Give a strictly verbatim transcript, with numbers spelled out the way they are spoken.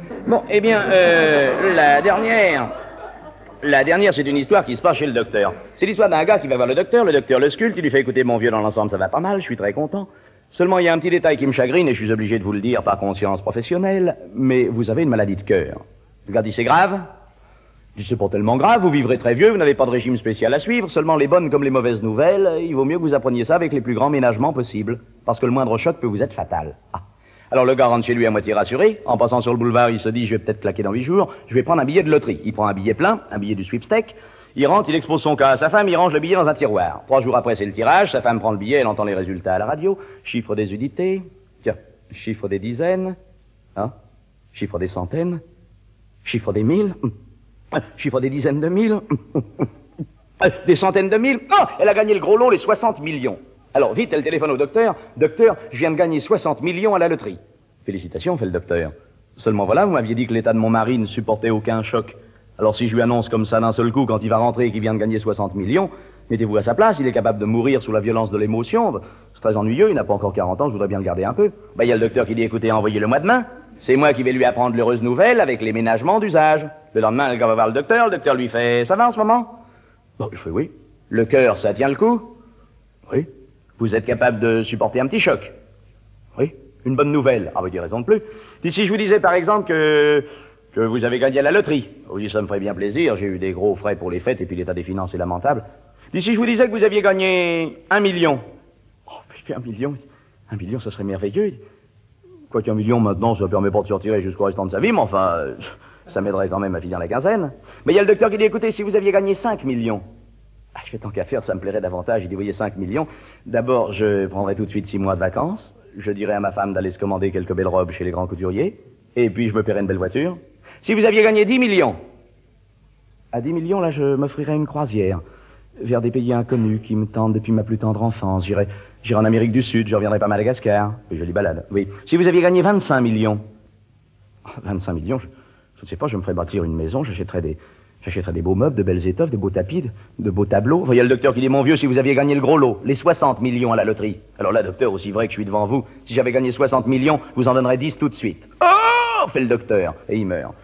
Bon, eh bien, euh, la dernière... La dernière, c'est une histoire qui se passe chez le docteur. C'est l'histoire d'un gars qui va voir le docteur, le docteur le sculpte, il lui fait écouter mon vieux dans l'ensemble, ça va pas mal, je suis très content. Seulement, il y a un petit détail qui me chagrine et je suis obligé de vous le dire par conscience professionnelle, mais vous avez une maladie de cœur. Le gars dit, c'est grave? Je dis, c'est pas tellement grave, vous vivrez très vieux, vous n'avez pas de régime spécial à suivre, seulement les bonnes comme les mauvaises nouvelles, il vaut mieux que vous appreniez ça avec les plus grands ménagements possibles, parce que le moindre choc peut vous être fatal. Ah. Alors le gars rentre chez lui à moitié rassuré, en passant sur le boulevard, il se dit, je vais peut-être claquer dans huit jours, je vais prendre un billet de loterie. Il prend un billet plein, un billet du sweepstake, il rentre, il expose son cas à sa femme, il range le billet dans un tiroir. Trois jours après, c'est le tirage, sa femme prend le billet, elle entend les résultats à la radio, chiffre des unités, tiens, chiffre des dizaines, hein, chiffre des centaines, chiffre des mille, chiffre des dizaines de mille, des centaines de mille. Oh, elle a gagné le gros lot, les soixante millions. Alors, vite, elle téléphone au docteur. Docteur, je viens de gagner soixante millions à la loterie. Félicitations, fait le docteur. Seulement voilà, vous m'aviez dit que l'état de mon mari ne supportait aucun choc. Alors, si je lui annonce comme ça d'un seul coup, quand il va rentrer et qu'il vient de gagner soixante millions, mettez-vous à sa place, il est capable de mourir sous la violence de l'émotion. C'est très ennuyeux, il n'a pas encore quarante ans, je voudrais bien le garder un peu. Ben, il y a le docteur qui dit, écoutez, envoyez-le moi demain. C'est moi qui vais lui apprendre l'heureuse nouvelle avec les ménagements d'usage. Le lendemain, le gars va voir le docteur, le docteur lui fait, ça va en ce moment? Bon, je fais oui. Le cœur, ça tient le coup? Oui. Vous êtes capable de supporter un petit choc? Oui. Une bonne nouvelle? Ah, vous direz raison de plus. Et si je vous disais, par exemple, que, que vous avez gagné à la loterie? Oui, ça me ferait bien plaisir. J'ai eu des gros frais pour les fêtes et puis l'état des finances est lamentable. Et si je vous disais que vous aviez gagné un million? Oh, puis un million, un million, ça serait merveilleux. Quoique un million, maintenant, ça ne permet pas de sortir jusqu'au restant de sa vie, mais enfin, ça m'aiderait quand même à finir la quinzaine. Mais il y a le docteur qui dit, écoutez, si vous aviez gagné cinq millions, ah, je fais tant qu'à faire, ça me plairait davantage. Il dit, voyez, cinq millions. D'abord, je prendrai tout de suite six mois de vacances. Je dirai à ma femme d'aller se commander quelques belles robes chez les grands couturiers. Et puis, je me paierai une belle voiture. Si vous aviez gagné dix millions, à dix millions, là, je m'offrirais une croisière vers des pays inconnus qui me tentent depuis ma plus tendre enfance. J'irai, j'irai en Amérique du Sud, je reviendrai pas à Madagascar. Une jolie balade, oui. Si vous aviez gagné vingt-cinq millions, vingt-cinq millions, je, je ne sais pas, je me ferais bâtir une maison, j'achèterais des... J'achèterais des beaux meubles, de belles étoffes, de beaux tapis, de, de beaux tableaux. Vous voyez le docteur qui dit, mon vieux, si vous aviez gagné le gros lot, les soixante millions à la loterie. Alors là, docteur, aussi vrai que je suis devant vous, si j'avais gagné soixante millions, vous en donnerez dix tout de suite. Oh, fait le docteur, et il meurt.